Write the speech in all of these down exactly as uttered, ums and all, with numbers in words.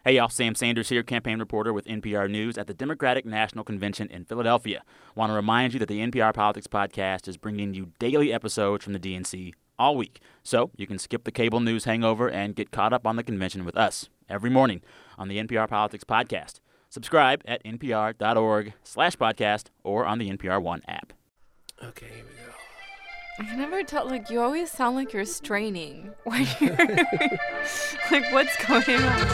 Hey, y'all. Sam Sanders here, campaign reporter with N P R News at the Democratic National Convention in Philadelphia. Want to remind you that the N P R Politics Podcast is bringing you daily episodes from the D N C all week. So you can skip the cable news hangover and get caught up on the convention with us every morning on the N P R Politics Podcast. Subscribe at npr.org slash podcast or on the N P R One app. Okay, here we go. I can never tell, like, you always sound like you're straining when you're, like, what's going on?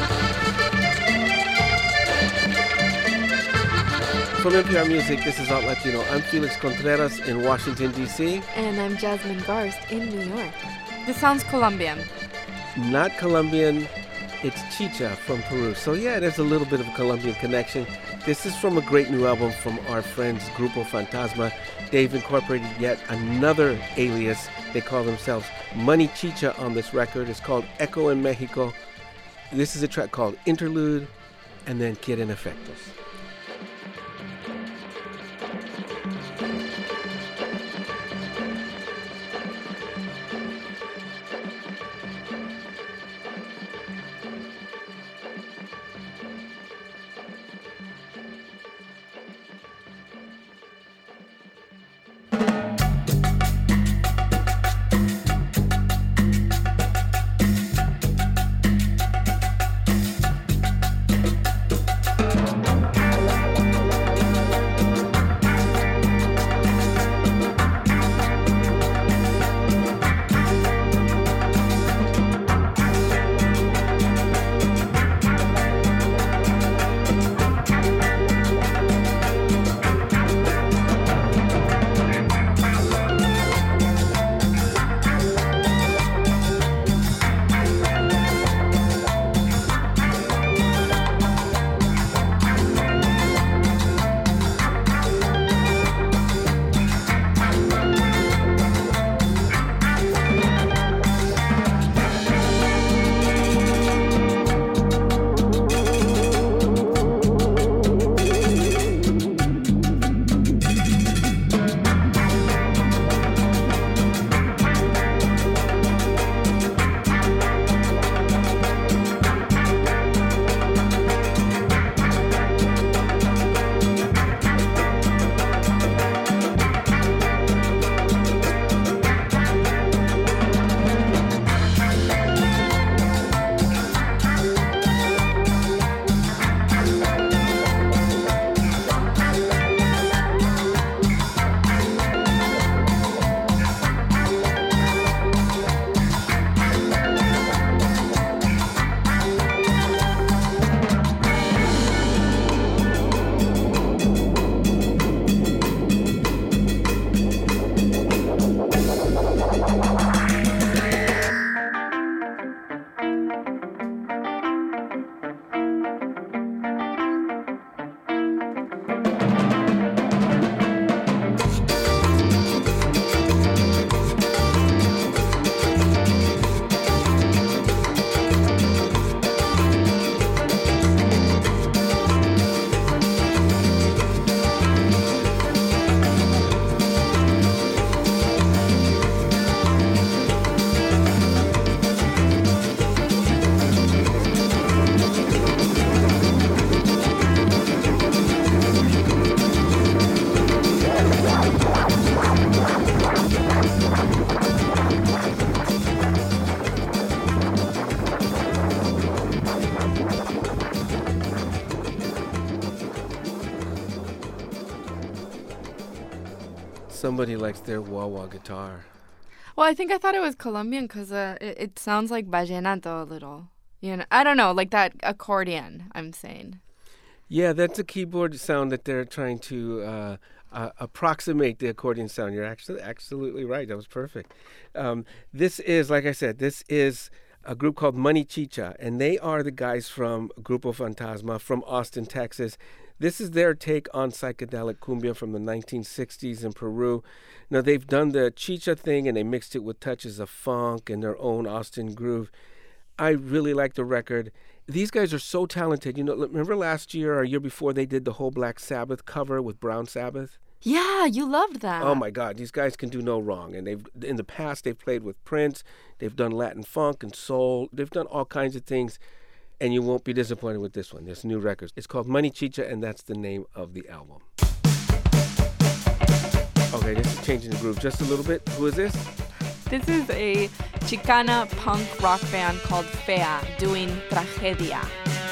From N P R Music, this is Alt Latino. I'm Felix Contreras in Washington, D C And I'm Jasmine Garst in New York. This sounds Colombian. Not Colombian, it's chicha from Peru. So yeah, there's a little bit of a Colombian connection. This is from a great new album from our friends Grupo Fantasma. They've incorporated yet another alias. They call themselves Money Chicha on this record. It's called Echo in Mexico. This is a track called Interlude, and then Quieren Efectos. Somebody likes their wah-wah guitar. Well, I think I thought it was Colombian because uh, it, it sounds like vallenato a little. You know, I don't know, like that accordion, I'm saying. Yeah, that's a keyboard sound that they're trying to uh, uh, approximate the accordion sound. You're actually absolutely right. That was perfect. Um, this is, like I said, this is a group called Money Chicha, and they are the guys from Grupo Fantasma from Austin, Texas. This is their take on psychedelic cumbia from the nineteen sixties in Peru. Now, they've done the chicha thing, and they mixed it with touches of funk and their own Austin groove. I really like the record. These guys are so talented. You know, remember last year or year before they did the whole Black Sabbath cover with Brown Sabbath? Yeah, you loved that. Oh, my God. These guys can do no wrong. And they've in the past, they've played with Prince. They've done Latin funk and soul. They've done all kinds of things. and you won't be disappointed with this one. This new record. It's called Money Chicha, and that's the name of the album. Okay, this is changing the groove just a little bit. Who is this? This is a Chicana punk rock band called Fea doing Tragedia.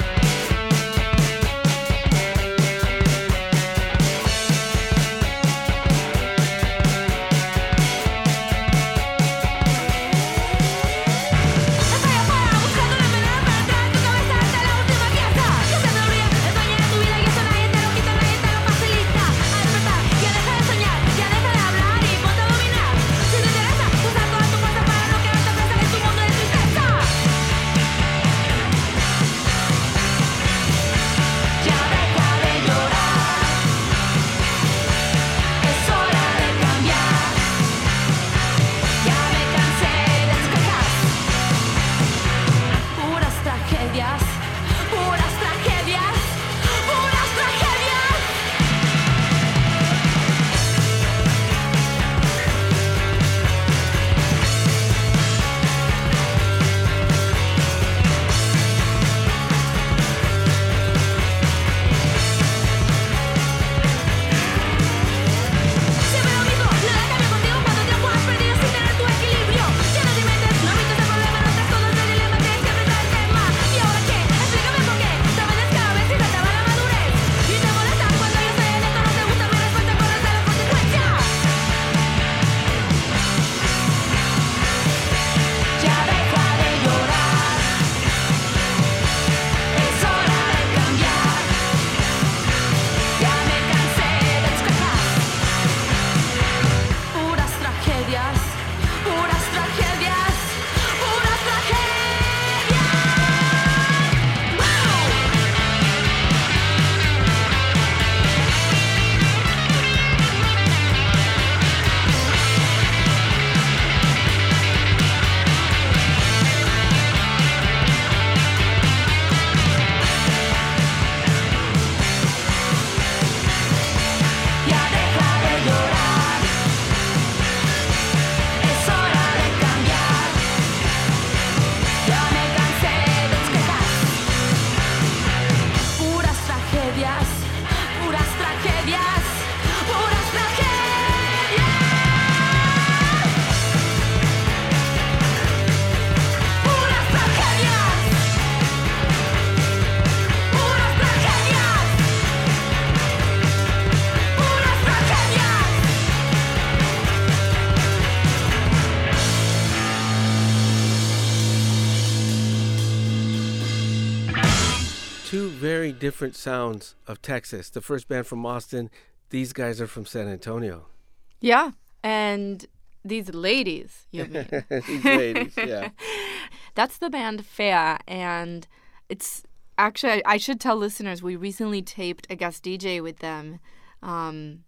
Very different sounds of Texas. The first band from Austin, these guys are from San Antonio. Yeah, and these ladies, you mean. These ladies, yeah. That's the band Fea, and it's actually, I should tell listeners, we recently taped a guest D J with them um,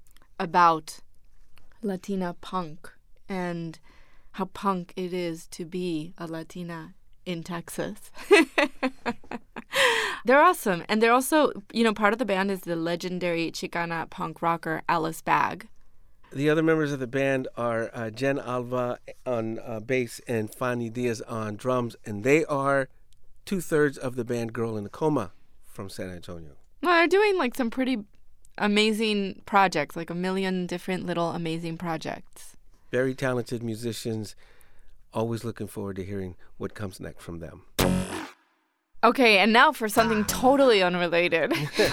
about Latina punk and how punk it is to be a Latina in Texas. They're awesome. And they're also, you know, part of the band is the legendary Chicana punk rocker Alice Bag. The other members of the band are uh, Jen Alva on uh, bass and Fanny Diaz on drums, and they are two-thirds of the band Girl in a Coma from San Antonio. Well, they're doing like some pretty amazing projects, like a million different little amazing projects. Very talented musicians. Always looking forward to hearing what comes next from them. Okay, and now for something totally unrelated.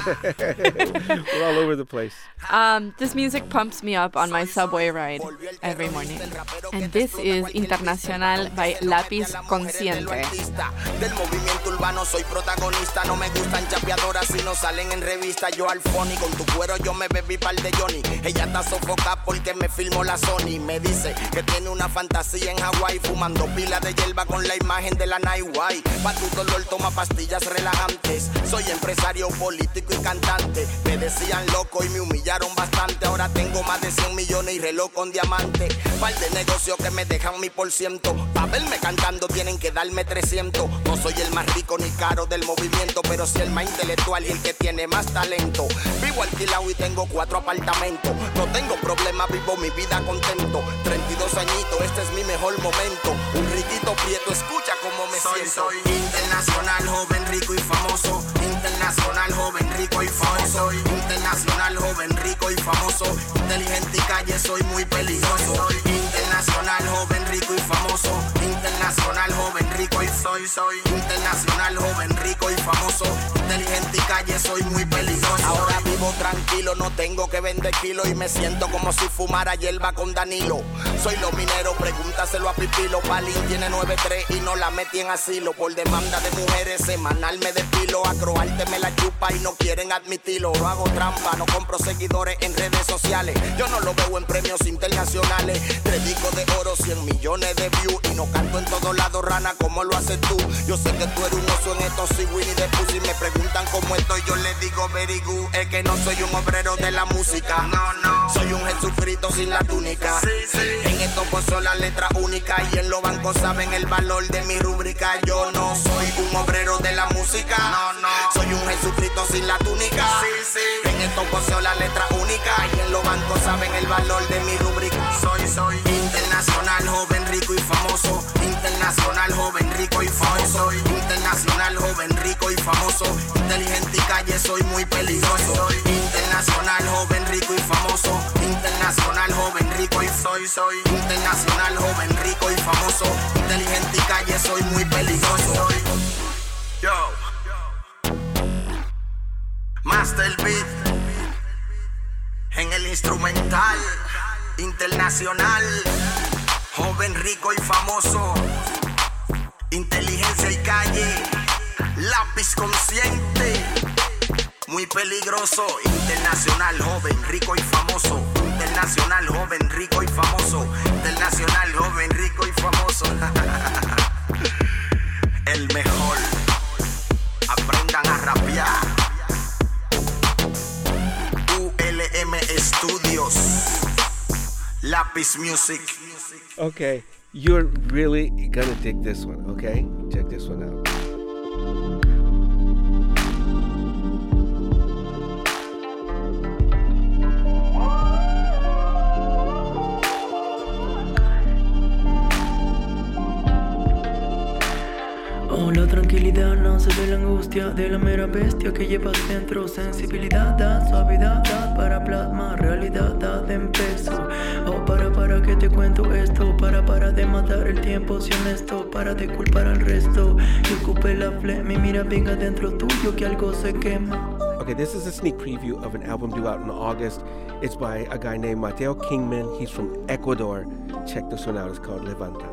We're all over the place. Um, this music pumps me up on my subway ride every morning. And this is Internacional by Lápiz Consciente. Del movimiento urbano soy protagonista. No me gustan chapeadoras si no salen en revista. Yo al Fony, con tu cuero yo me bebí par de Johnny. Ella está sofocada porque me filmó la Sony. Me dice que tiene una fantasía en Hawái, fumando pila de hierba con la imagen de la Night White. Pa' tu dolor toma pastillas relajantes. Soy empresario, político y cantante. Me decían loco y me humillaron bastante. Ahora tengo más de cien millones y reloj con diamante. Par de negocios que me dejan mi por ciento. Pa' verme cantando tienen que darme trescientos. No soy el más rico ni caro del movimiento, pero sí el más intelectual y el que tiene más talento. Vivo alquilado y tengo cuatro apartamentos. No tengo problema, vivo mi vida contento. treinta y dos añitos, este es mi mejor momento. Un riquito prieto, escucha cómo me soy, siento. Soy internacional. Internacional, joven, rico y famoso. Internacional, joven, rico y famoso. Internacional, joven, rico y famoso. Inteligente y calle, soy muy peligroso. Internacional, joven, rico y famoso. Internacional, joven, rico y soy, soy. Internacional, joven, rico y famoso. Inteligente y calle, soy muy peligroso. Ahora vivo tranquilo, no tengo que vender kilos y me siento como si fumara hierba con Danilo. Soy los mineros, pregúntaselo a Pipilo. Palín tiene nueve tres y no la metí en asilo. Por demanda de mujeres, semanal me despilo. A Croarte me la chupa y no quieren admitirlo. No hago trampa, no compro seguidores en redes sociales. Yo no lo veo en premios internacionales. Tres discos de oro, cien millones de views. Y no canto en todos lados, rana, como lo haces tú. Yo sé que tú eres un oso en esto, si Winnie the Pooh. Si me preguntan cómo estoy, yo les digo very good. Es que no soy un obrero de la música. No, no. Soy un Jesucristo sin la túnica. Sí, sí. En esto puso la letra única. Y en los bancos saben el valor de mi rúbrica. Yo no soy un obrero de la música. No, no. Soy un Jesucristo sin la túnica. Sí, sí. En esto poseo la letra única. Y en los bancos saben el valor de mi rúbrica. Soy, soy internacional, joven, rico y famoso. Internacional, joven, rico y famoso. Internacional, joven, rico y famoso. Inteligente y calle, soy muy peligroso. Soy internacional, joven, rico y famoso. Internacional, joven, rico y soy, soy. Internacional, joven, rico y famoso. Inteligente y calle, soy muy peligroso. Soy. Yo. Master Beat. En el instrumental internacional, joven, rico y famoso. Inteligencia y calle, lápiz consciente, muy peligroso. Internacional, joven, rico y famoso. Internacional, joven, rico y famoso. Internacional, joven, rico y famoso. El mejor. Aprendan a rapear. U L M Studios, Lápiz Music. Okay, you're really gonna dig this one, okay? Check this one out. Oh, la tranquilidad nace de la angustia, de la mera bestia que llevas dentro. Sensibilidad, da suavidad, da para plasmar realidad, da de peso. Oh, para, para que te cuento esto, para, para de matar el tiempo, si honesto, para de culpar al resto. Que ocupe la flema y mira bien adentro tuyo que algo se quema. Okay, this is a sneak preview of an album due out in August. It's by a guy named Mateo Kingman. He's from Ecuador. Check this one out. It's called Levanta.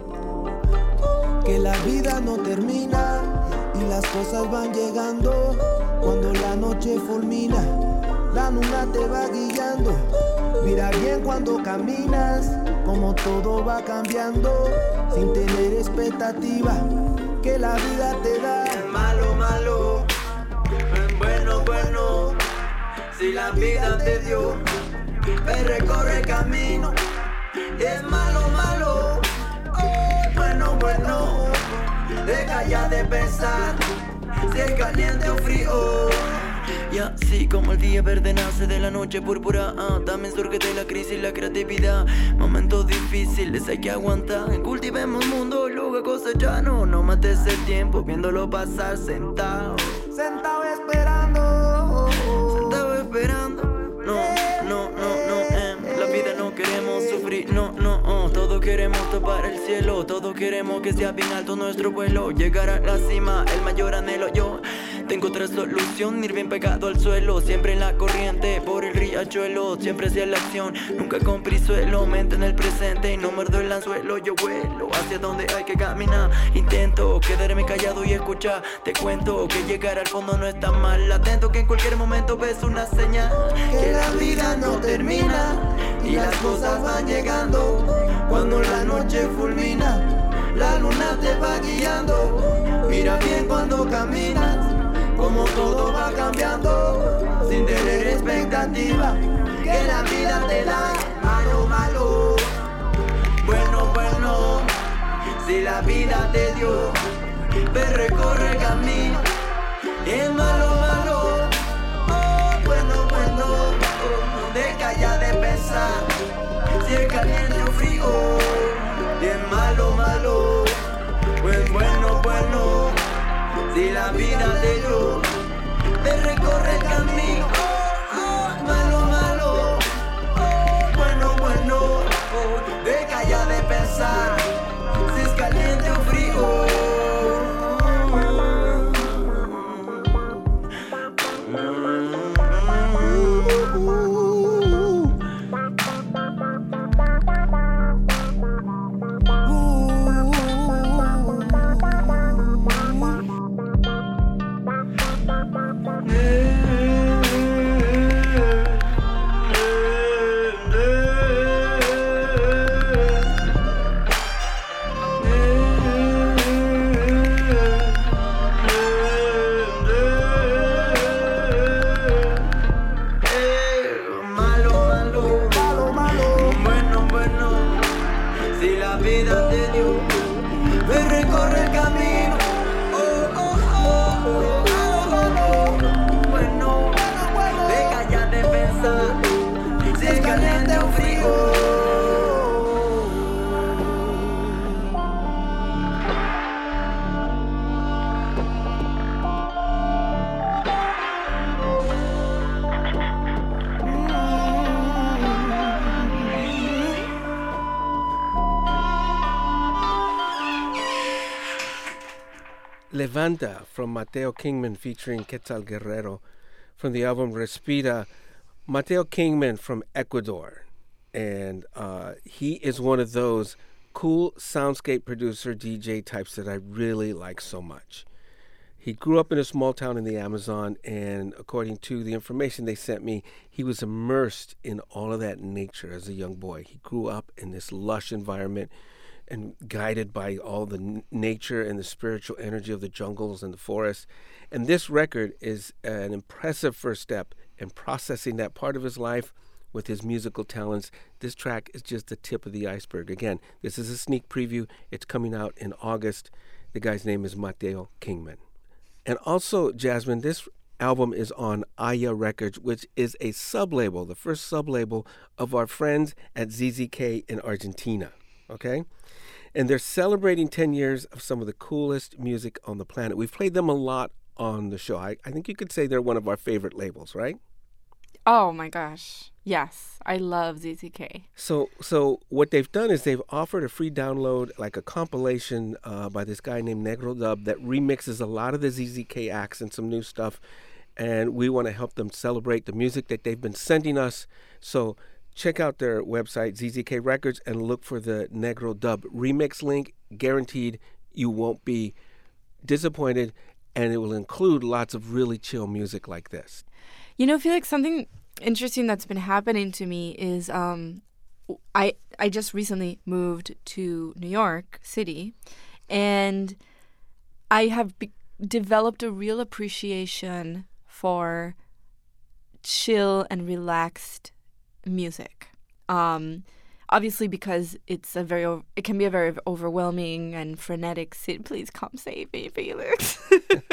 Que la vida no termina y las cosas van llegando. Cuando la noche fulmina, la luna te va guiando. Mira bien cuando caminas, como todo va cambiando. Sin tener expectativa, que la vida te da. Es malo, malo, es bueno, bueno. Si la vida te dio, ve recorre el camino. Es malo, malo, oh, bueno, bueno. Deja ya de pensar si es caliente o frío. Y así como el día verde nace de la noche púrpura, ah, también surge de la crisis la creatividad. Momentos difíciles hay que aguantar. Cultivemos mundo, luego cosechando. No mates el tiempo viéndolo pasar sentado. Sentado esperando. Sentado esperando. No, no, no, no, eh. La vida no queremos sufrir, no, no, oh. Todos queremos topar el cielo, todos queremos que sea bien alto nuestro vuelo. Llegar a la cima, el mayor anhelo. Yo tengo otra solución, ir bien pegado al suelo. Siempre en la corriente, por el riachuelo. Siempre hacia la acción, nunca con prisuelo. Mente en el presente y no muerdo el anzuelo. Yo vuelo hacia donde hay que caminar. Intento quedarme callado y escuchar. Te cuento que llegar al fondo no está mal. Atento que en cualquier momento ves una señal. Que la vida no termina y las cosas van llegando. Cuando la noche fulmina, la luna te va guiando. Mira bien cuando caminas, como todo va cambiando. Sin tener expectativa, que la vida te da. Malo, malo, bueno, bueno. Si la vida te dio, ve recorre el camino. Es malo, malo, oh, bueno, bueno, oh, deja ya de pensar si es caliente o frío. Es malo, malo, pues bueno, bueno. Si la vida te dio, te recorre el camino. Malo, malo, bueno, bueno, deja ya de pensar si es caliente o frío. Levanta from Mateo Kingman featuring Quetzal Guerrero from the album Respira. Mateo Kingman from Ecuador, and uh, he is one of those cool soundscape producer D J types that I really like so much. He grew up in a small town in the Amazon, and according to the information they sent me, he was immersed in all of that nature as a young boy. He grew up in this lush environment and guided by all the n- nature and the spiritual energy of the jungles and the forests. And this record is an impressive first step in processing that part of his life with his musical talents. This track is just the tip of the iceberg. Again, this is a sneak preview. It's coming out in August. The guy's name is Mateo Kingman. And also, Jasmine, this album is on Aya Records, which is a sub-label, the first sub-label of our friends at Z Z K in Argentina, okay? And they're celebrating ten years of some of the coolest music on the planet. We've played them a lot on the show. I, I think you could say they're one of our favorite labels, right? Oh my gosh. Yes. I love Z Z K. So so what they've done is they've offered a free download, like a compilation uh, by this guy named Negro Dub that remixes a lot of the Z Z K acts and some new stuff. And we want to help them celebrate the music that they've been sending us. So check out their website, Z Z K Records, and look for the Negro Dub remix link. Guaranteed you won't be disappointed, and it will include lots of really chill music like this. You know, Felix, something interesting that's been happening to me is um, I I just recently moved to New York City, and I have be- developed a real appreciation for chill and relaxed music. Um, obviously, because it's a very o- it can be a very overwhelming and frenetic city. Please come save me, Felix.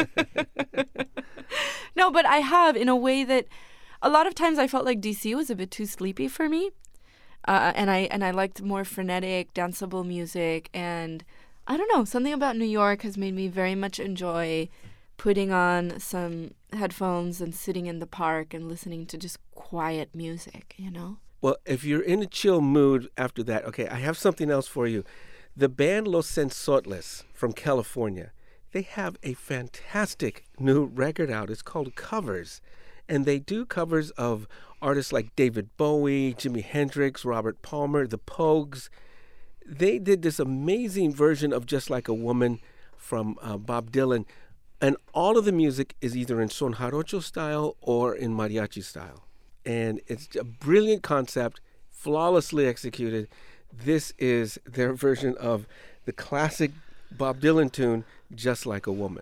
No, but I have, in a way that a lot of times I felt like D C was a bit too sleepy for me, uh, and I and I liked more frenetic, danceable music. And I don't know, something about New York has made me very much enjoy putting on some headphones and sitting in the park and listening to just quiet music, you know? Well, if you're in a chill mood after that, okay, I have something else for you. The band Los Sensotles from California, they have a fantastic new record out. It's called Covers. And they do covers of artists like David Bowie, Jimi Hendrix, Robert Palmer, the Pogues. They did this amazing version of Just Like a Woman from uh, Bob Dylan. And all of the music is either in son jarocho style or in mariachi style. And it's a brilliant concept, flawlessly executed. This is their version of the classic Bob Dylan tune, Just Like a Woman.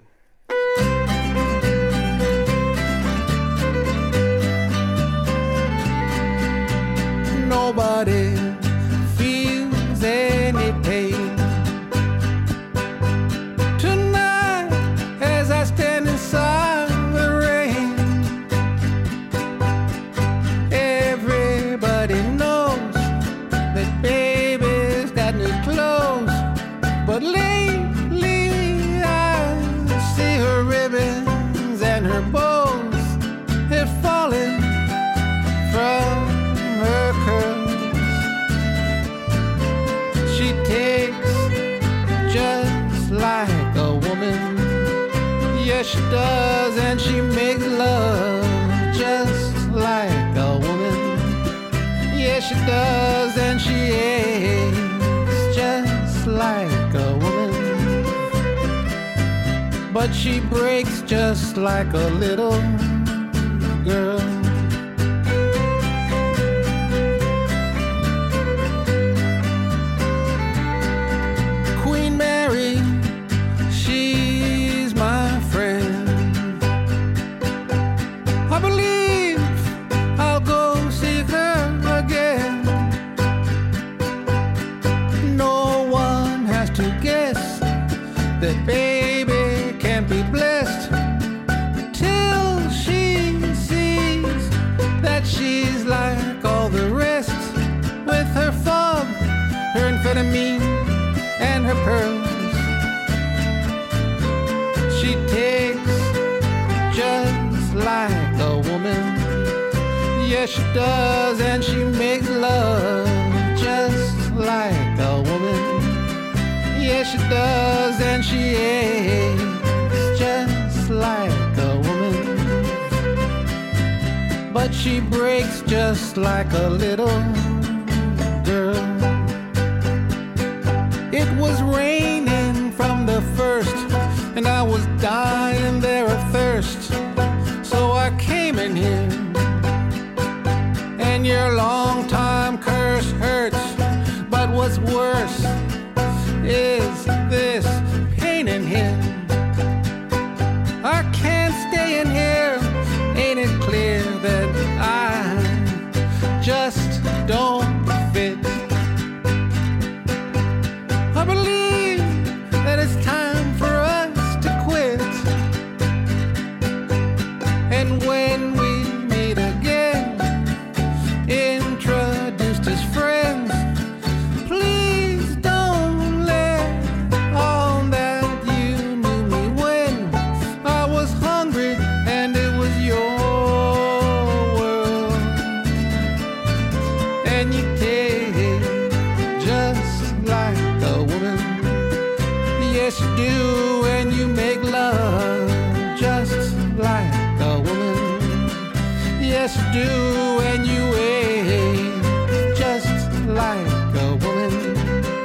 Nobody feels any pain tonight as I stand inside the rain. Everybody knows that baby's got new clothes, but lately I she does, and she makes love just like a woman. Yeah, she does, and she aches just like a woman. But she breaks just like a little girl. Queen Mary, she's my friend. I believe I'll go see her again. No one has to guess that baby can't be blessed till she sees that she's like all the rest, with her fog, her amphetamine, and her pearls. She takes just like a woman. Yes, she does, and she makes love just like a woman. Yes, she does, and she aches just like a woman. But she breaks just like a little girl. It was raining from the first, and I was dying there of thirst. So I came in here, and your long time curse hurts. But what's worse is this pain in here. I can't stay in here. Ain't it clear that I just don't fit? I believe that it's time for us to quit. And when we meet again, introduced as friends, please don't let on that you knew me when I was hungry and it was your world. And you take just like a woman. Yes, you do, and you make love just like a woman. Yes, you do, and you ache just like a woman.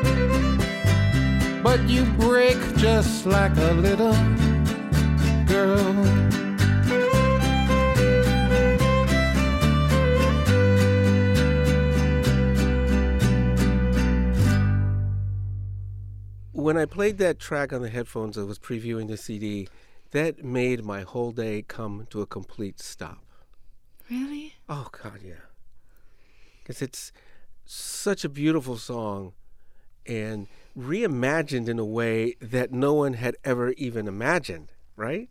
But you break just like a little girl. When I played that track on the headphones, I was previewing the C D, that made my whole day come to a complete stop. Really? Oh, God, yeah. Because it's such a beautiful song and reimagined in a way that no one had ever even imagined, right?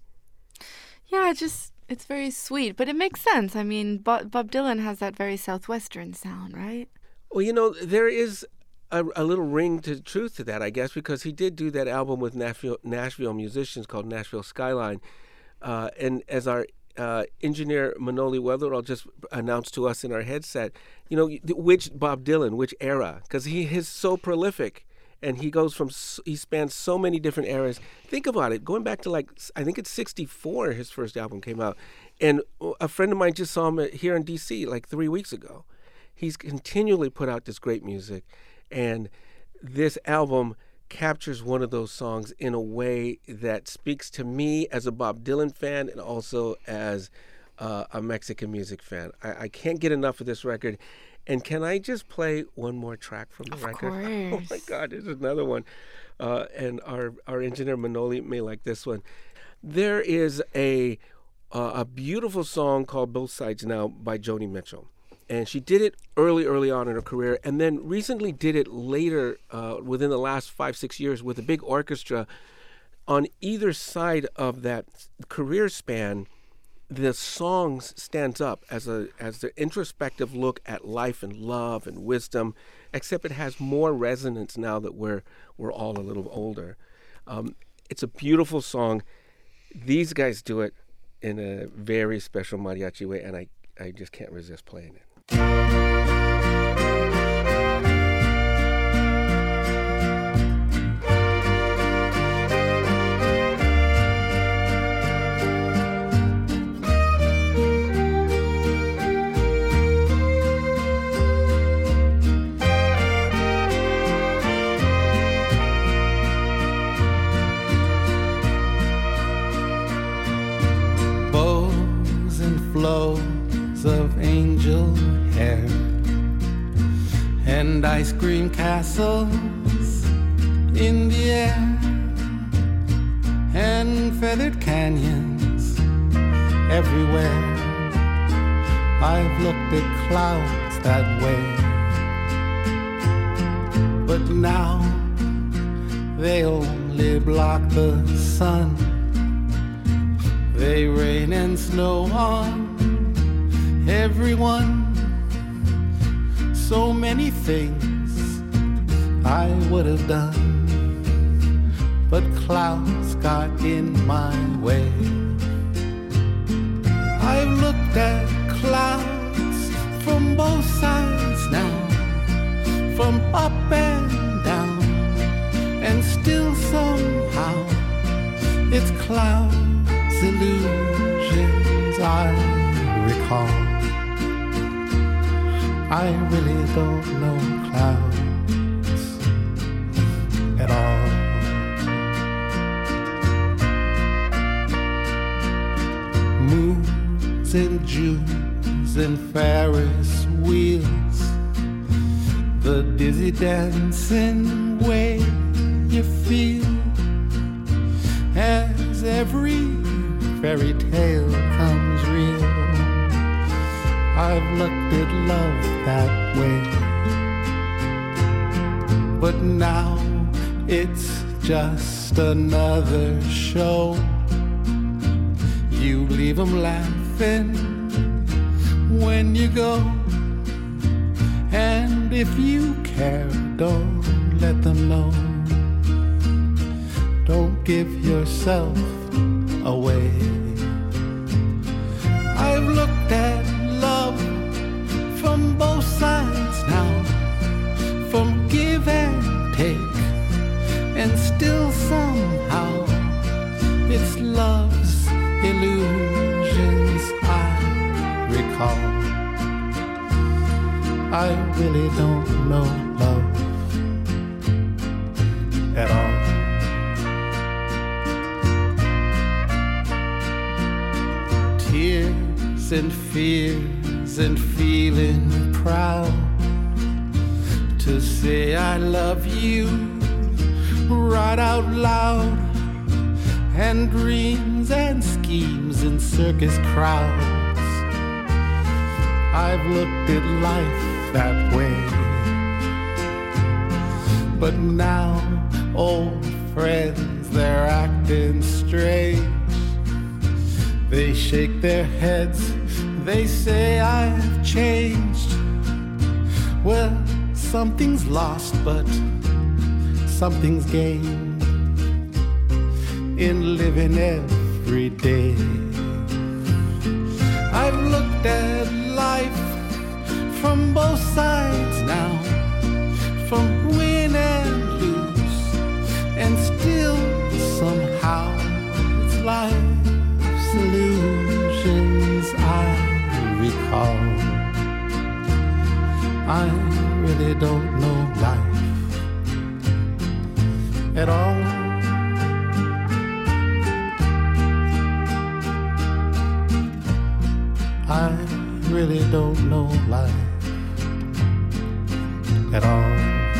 Yeah, it's just, it's very sweet, but it makes sense. I mean, Bob, Bob Dylan has that very Southwestern sound, right? Well, you know, there is a, a little ring to truth to that, I guess, because he did do that album with Nashville, Nashville musicians called Nashville Skyline. Uh, and as our uh, engineer Manoli Weatherall just announced to us in our headset, you know, which Bob Dylan, which era, because he is so prolific. And he goes from, he spans so many different eras. Think about it. Going back to like, I think it's sixty-four, his first album came out. And a friend of mine just saw him here in D C like three weeks ago. He's continually put out this great music. And this album captures one of those songs in a way that speaks to me as a Bob Dylan fan and also as uh, a Mexican music fan. I, I can't get enough of this record. And can I just play one more track from the of record? Course. Oh my God, there's another one. Uh, and our, our engineer Manoli may like this one. There is a uh, a beautiful song called Both Sides Now by Joni Mitchell. And she did it early, early on in her career, and then recently did it later, uh, within the last five, six years, with a big orchestra. On either side of that career span, the song stands up as a as the introspective look at life and love and wisdom, except it has more resonance now that we're we're all a little older. Um, it's a beautiful song. These guys do it in a very special mariachi way, and I, I just can't resist playing it. flows of angel hair and ice cream castles in the air and feathered canyons everywhere. I've looked at clouds that way, but now they only block the sun. They rain and snow on everyone. So many things I would have done, but clouds got in my way. I've looked at clouds from both sides now, from up and down, and still somehow it's clouds, illusions I recall. I really don't know clouds at all. Moons and Junes and Ferris wheels, the dizzy dancing way you feel as every fairy tale comes real. I've looked at love that way, but now it's just another show. You leave them laughing when you go, and if you care, don't let them know. Don't give yourself away. I've looked at love from both sides now, from give and take, and still somehow it's love's illusions I recall. I really don't know love at all. Tears and fears and feeling proud to say I love you right out loud, and dreams and schemes in circus crowds. I've looked at life that way, but now old friends, they're acting strange. They shake their heads, they say I've changed. Well, something's lost, but something's gained in living every day. I've looked at life from both sides now, from win and lose, and still somehow it's life's illusions I recall. I really don't know life at all. I really don't know life at all.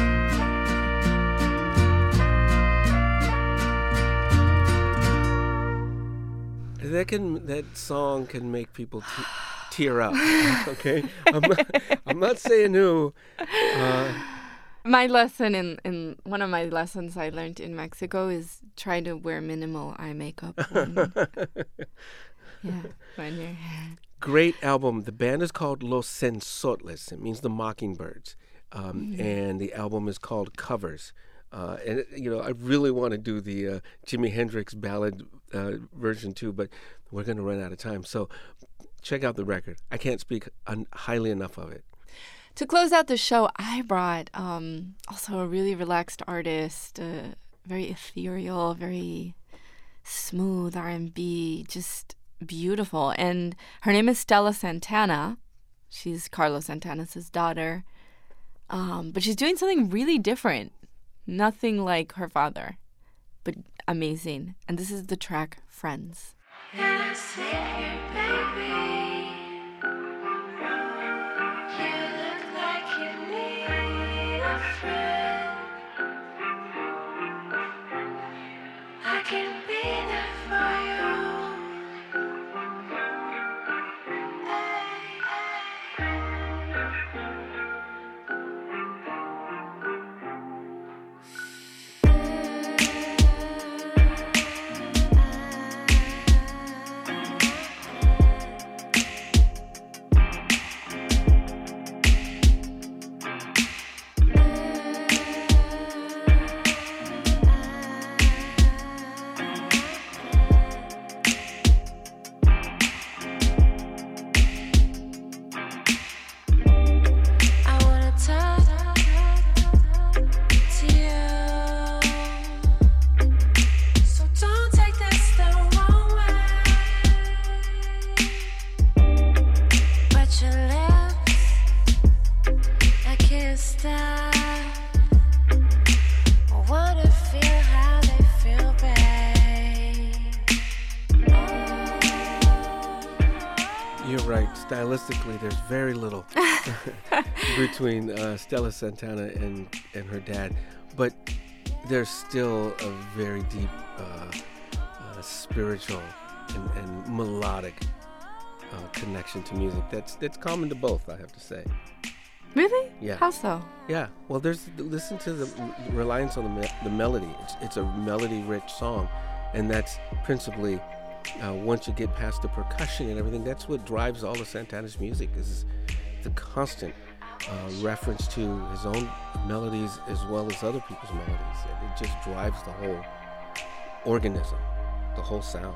That can that song can make people te- tear up. Okay, I'm not, I'm not saying who. Uh, My lesson in, in one of my lessons I learned in Mexico is try to wear minimal eye makeup. When, yeah, when you're. Great album. The band is called Los Sensotles. It means the Mockingbirds, um, mm-hmm. and the album is called Covers. Uh, and you know, I really want to do the uh, Jimi Hendrix ballad uh, version too, but we're going to run out of time. So check out the record. I can't speak un- highly enough of it. To close out the show, I brought um, also a really relaxed artist, uh, very ethereal, very smooth R and B, just beautiful. And her name is Stella Santana. She's Carlos Santana's daughter. Um, but she's doing something really different. Nothing like her father, but amazing. And this is the track Friends. And I sit here, baby. You're right. Stylistically, there's very little between uh, Stella Santana and, and her dad. But there's still a very deep uh, uh, spiritual and, and melodic uh, connection to music that's that's common to both, I have to say. Really? Yeah. How so? Yeah. Well, there's listen to the reliance on the me- the melody. It's, it's a melody-rich song, and that's principally uh, once you get past the percussion and everything, that's what drives all of Santana's music. Is the constant uh, reference to his own melodies as well as other people's melodies. And it just drives the whole organism, the whole sound.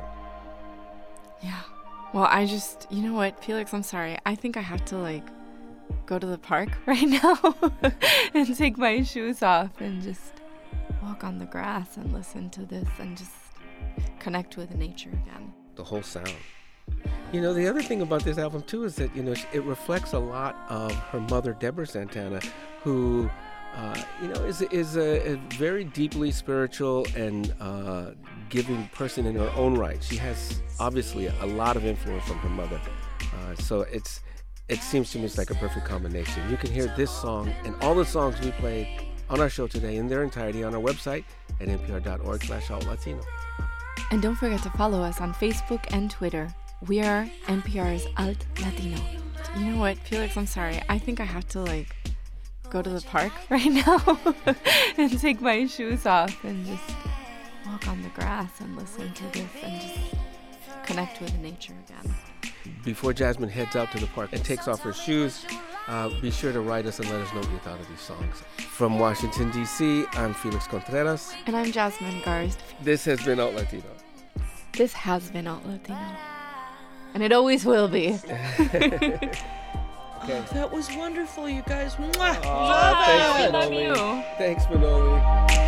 Yeah. Well, I just, you know what, Felix, I'm sorry. I think I have to, like, go to the park right now and take my shoes off and just walk on the grass and listen to this and just connect with nature again. The whole sound. You know, the other thing about this album, too, is that, you know, it reflects a lot of her mother, Deborah Santana, who, uh, you know, is, is a, a very deeply spiritual and uh, giving person in her own right. She has, obviously, a lot of influence from her mother. Uh, so it's it seems to me it's like a perfect combination. You can hear this song and all the songs we played on our show today in their entirety on our website at npr.org slash alt Latino. And don't forget to follow us on Facebook and Twitter. We are N P R's Alt Latino. You know what, Felix, I'm sorry. I think I have to, like, go to the park right now and take my shoes off and just walk on the grass and listen to this and just connect with nature again. Before Jasmine heads out to the park and takes off her shoes, uh, be sure to write us and let us know what you thought of these songs. From Washington, D C, I'm Felix Contreras. And I'm Jasmine Garst. This has been Alt Latino. This has been Alt Latino. And it always will be. Okay. That was wonderful, you guys. Mwah. Oh, thanks, I love Manoli. you. Thanks, Manoli.